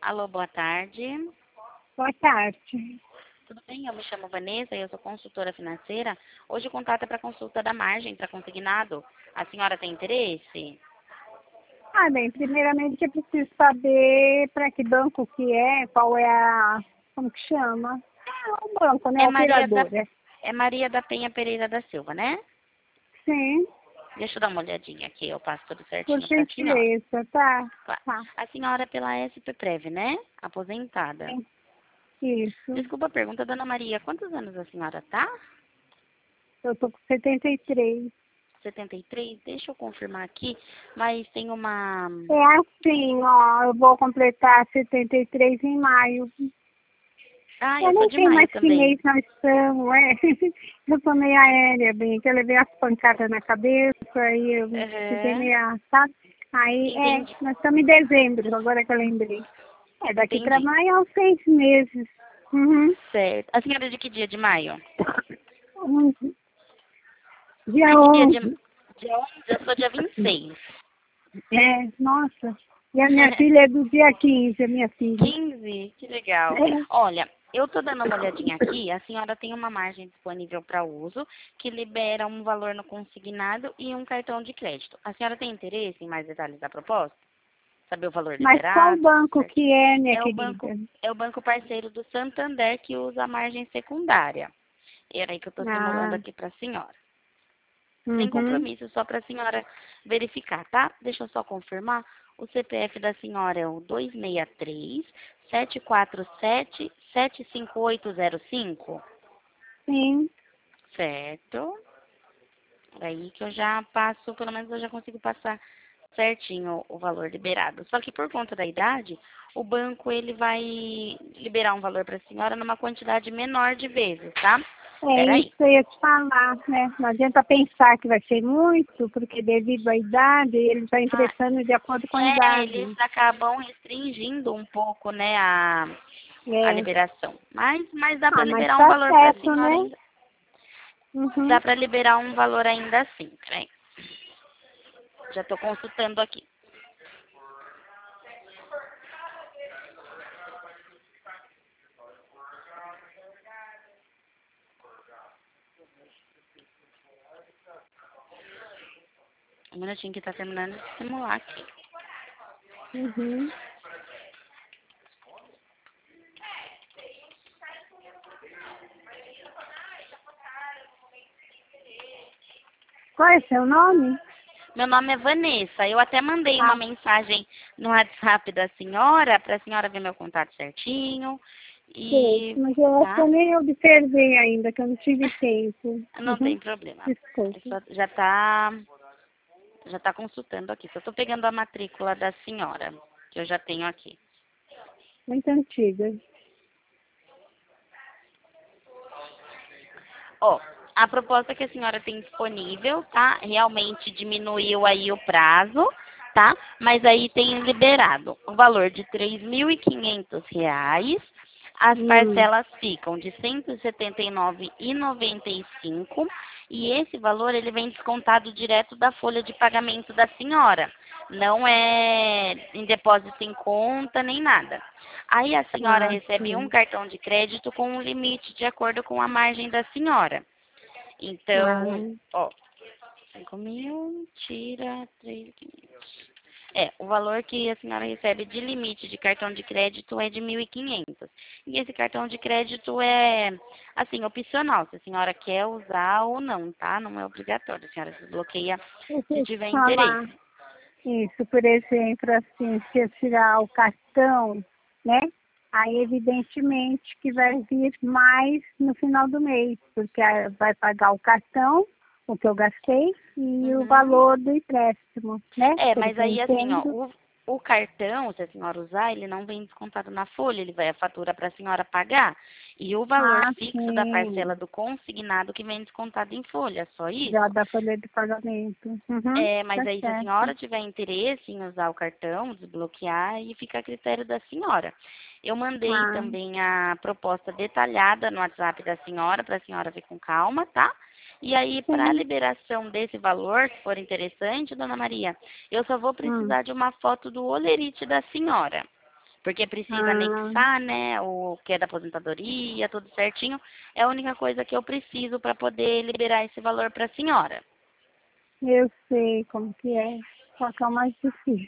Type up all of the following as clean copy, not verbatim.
Alô, boa tarde. Boa tarde. Tudo bem? Eu me chamo Vanessa e eu sou consultora financeira. Hoje o contato é para consulta da margem para consignado. A senhora tem interesse? Bem, primeiramente eu preciso saber para que banco que é, qual é a, como que chama? O banco, né? É A Maria da, operadora. é Maria da Penha Pereira da Silva, né? Sim, Deixa eu dar uma olhadinha aqui, eu passo tudo por certinho para a senhora. gentileza, tá? Claro. Tá, A senhora é pela SPPrev, né? Aposentada. sim, isso. Desculpa a pergunta, dona Maria, quantos anos a senhora tá? Eu tô com 73. 73? Deixa eu confirmar aqui, mas tem uma... É assim, ó, eu vou completar 73 em maio. Ah, eu Eu sou nem de sei maio mais que também. mês nós estamos, é. Eu tô meio aérea, bem, que eu levei as pancadas na cabeça e eu fiquei Aham. meio, sabe? Aí, Entendi. nós estamos em dezembro, agora que eu lembrei. Daqui para Entendi. maio é uns 6 meses. Uhum. Certo. A senhora é de que dia de maio? Hum, Dia De que dia de... 11. Dia 11? Eu sou dia 26. Nossa. E a minha filha é do dia 15, a minha filha. 15? Que legal. É. Olha, eu tô dando uma olhadinha aqui. A senhora tem uma margem disponível para uso que libera um valor no consignado e um cartão de crédito. A senhora tem interesse em mais detalhes da proposta? Saber o valor Mas qual liberado? Tudo banco certo. que é, minha É o banco, querida? é o banco parceiro do Santander que usa a margem secundária. Era aí que eu estou simulando Ah, aqui para a senhora. Sem uhum. compromisso, só para a senhora verificar, tá? Deixa eu só confirmar. O CPF da senhora é o 263-747-75805, Sim. certo? Aí que eu já passo, pelo menos eu já consigo passar certinho o valor liberado. Só que por conta da idade, o banco ele vai liberar um valor para a senhora numa quantidade menor de vezes, tá? É isso Peraí. que eu ia te falar, né? Não adianta pensar que vai ser muito, porque devido à idade, ele vai Ah, emprestando de acordo com a eles idade. acabam restringindo um pouco, né, a É. liberação. Mas dá para Mas liberar um tá valor para a certo, senhora né? ainda. Dá Uhum. para liberar um valor ainda assim. Peraí. Já estou consultando aqui. Um minutinho que está terminando de simular aqui. Uhum. Qual é seu nome? Meu nome é Vanessa. Eu até mandei uma Ah, mensagem no WhatsApp da senhora, para a senhora ver meu contato certinho. sei. E, Mas eu acho que tá? eu nem observei ainda, que eu não tive tempo. Não Uhum. tem problema. Desculpe. Já tá consultando aqui. Só tô pegando a matrícula da senhora, que eu já tenho aqui. Muito antiga. Ó, a proposta que a senhora tem disponível, tá? Realmente diminuiu aí o prazo, tá? Mas aí tem liberado o valor de R$ 3.500. As Hum. parcelas ficam de R$ 179,95 e esse valor ele vem descontado direto da folha de pagamento da senhora. Não é em depósito em conta nem nada. Aí a senhora Ah, recebe um sim. cartão de crédito com um limite de acordo com a margem da senhora. Então, Ah, ó, 5.000, tira 3.500. O valor que a senhora recebe de limite de cartão de crédito é de 1.500. E esse cartão de crédito é, assim, opcional, se a senhora quer usar ou não, tá? Não é obrigatório, a senhora desbloqueia deixa se eu tiver te interesse. falar. Isso, por exemplo, assim, se eu tirar o cartão, né? Aí, evidentemente, que vai vir mais no final do mês, porque vai pagar o cartão, o que eu gastei, e o Uhum. valor do empréstimo, né? Pelo Mas que eu aí assim, ó, entendo. o cartão, se a senhora usar, ele não vem descontado na folha, ele vai a fatura para a senhora pagar. E o valor Ah, fixo da parcela sim, do consignado que vem descontado em folha, só já isso. dá folha de pagamento. Uhum, Mas tá aí se a certo. senhora tiver interesse em usar o cartão, desbloquear, e fica a critério da senhora. Eu mandei Ah, também a proposta detalhada no WhatsApp da senhora, para a senhora ver com calma, tá? E aí, para a sim. liberação desse valor, se for interessante, dona Maria, eu só vou Hum, precisar de uma foto do olerite da senhora. Porque precisa Ah, anexar, né, o que é da aposentadoria, tudo certinho. É a única coisa que eu preciso para poder liberar esse valor para a senhora. eu sei como que é. Só que é o mais difícil.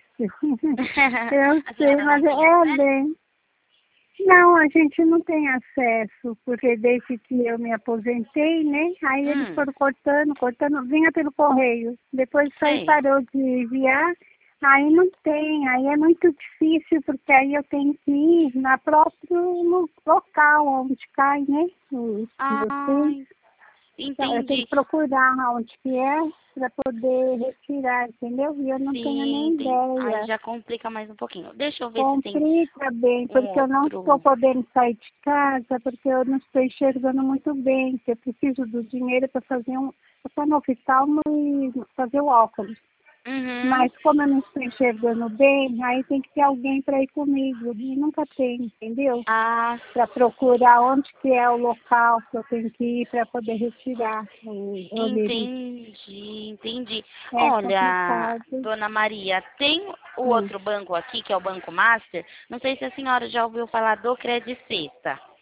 Eu A sei, senhora não mas tem é acesso? bem. Não, a gente não tem acesso, porque desde que eu me aposentei, né? Aí eles Hum, foram cortando, vinha pelo correio. Depois isso aí sei. parou de enviar, aí não tem, aí é muito difícil, porque aí eu tenho que ir na próprio local onde cai, né? Vocês. Ai, Então, eu tenho entendi. que procurar onde que é para poder retirar, entendeu? E eu não tenho Sim, nem entendi. Aí ideia. já complica mais um pouquinho. Deixa eu ver se tem Complica bem, um porque eu não estou outro. podendo sair de casa, porque eu não estou enxergando muito bem, que eu preciso do dinheiro para fazer para no oftalmo e fazer o óculos. Uhum. Mas como eu não estou enxergando bem, aí tem que ter alguém para ir comigo. E nunca tem, entendeu? Ah, Para procurar onde que é o local que eu tenho que ir para poder retirar o limite. entendi, entendi. É Olha, complicado. dona Maria, tem o Hum. outro banco aqui, que é o Banco Master. Não sei se a senhora já ouviu falar do Credit Sexta. A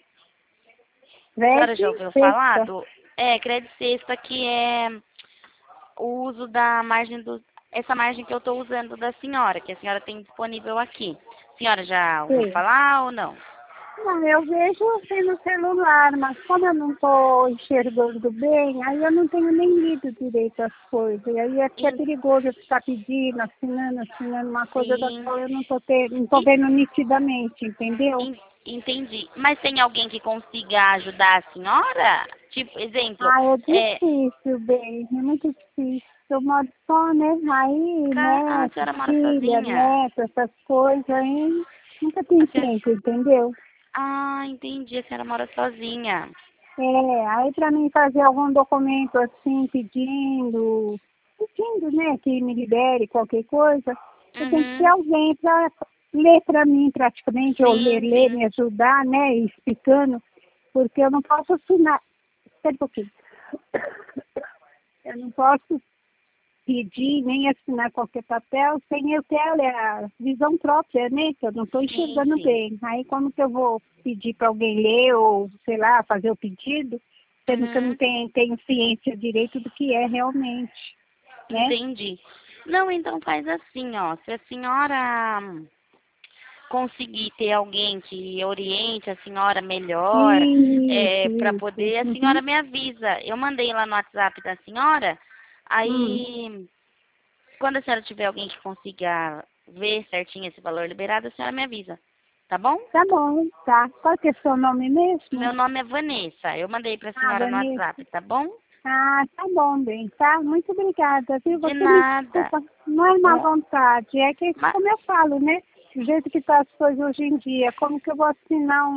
senhora já Vede, ouviu falar sexta. do... É, Credit Sexta, que é o uso da margem do... Essa margem que eu estou usando da senhora, que a senhora tem disponível aqui. A senhora já ouviu Sim. falar ou não? Não, eu vejo assim no celular, mas como eu não estou enxergando bem, aí eu não tenho nem lido direito as coisas. E aí é que é En- perigoso eu ficar pedindo, assinando uma coisa da Sim. qual eu não tô vendo nitidamente, entendeu? Entendi. Mas tem alguém que consiga ajudar a senhora? Tipo, exemplo, Ah, é é, difícil, bem, é muito difícil. Eu moro só, né? Aí, a neto, senhora mora filha, sozinha? neto, essas coisas aí, nunca tem A senhora... tempo, entendeu? Entendi. A senhora mora sozinha. É, aí para mim fazer algum documento assim, pedindo, né, que me libere qualquer coisa, eu tenho que ter Uhum. alguém para ler para mim praticamente, ou Sim, ler, sim. me ajudar, né, explicando, porque eu não posso assinar, espera um pouquinho, eu não posso pedir nem assinar qualquer papel sem eu ter a visão própria, né? Que eu não estou Sim, enxergando sim. bem. Aí como que eu vou pedir para alguém ler ou, sei lá, fazer o pedido, sendo que eu não Uhum. tenho ciência direito do que é realmente, né? Entendi. Não, então faz assim, ó. Se a senhora conseguir ter alguém que oriente a senhora melhor, Isso, para isso. poder, a Uhum. senhora me avisa. Eu mandei lá no WhatsApp da senhora, Hum. aí quando a senhora tiver alguém que consiga ver certinho esse valor liberado, a senhora me avisa, tá bom? Tá bom, tá. Qual que é o seu nome mesmo? Meu nome é Vanessa. Eu mandei para a Ah, senhora no Vanessa. WhatsApp, tá bom? Ah, tá bom, bem, tá? Muito obrigada, viu? De Você me nada. desculpa, não é má Um, vontade, é que, ma- como eu falo, né? Do jeito que tá as coisas hoje em dia, como que eu vou assinar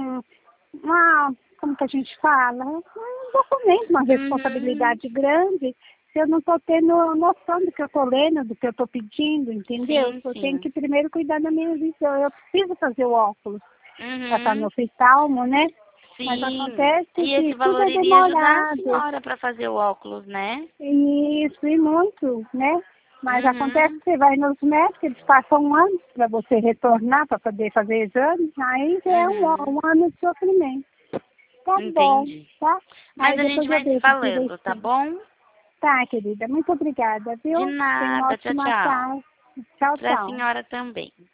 como que a gente fala? Um documento, uma uhum. responsabilidade grande, se eu não estou tendo noção do que eu estou lendo, do que eu estou pedindo, entendeu? Sim, Eu tenho sim. que primeiro cuidar da minha visão, eu preciso fazer o óculos para estar no Uhum. oftalmo, né? Mas Sim. acontece E esse que tudo valor é iria ajudar a demorado. senhora para fazer o óculos, né? Isso, e muito, né? Mas acontece Uhum. que você vai nos médicos, eles passam um ano para você retornar para poder fazer exame, aí já é Uhum. um ano de sofrimento. Tá bom, Entendi. tá? Mas Aí a gente depois eu vai se vejo falando, tá direitinho. bom? Tá, querida, muito obrigada, De viu? Tenha uma nada. Tchau, ótima tchau. tarde. Tchau, Para a tchau. senhora também.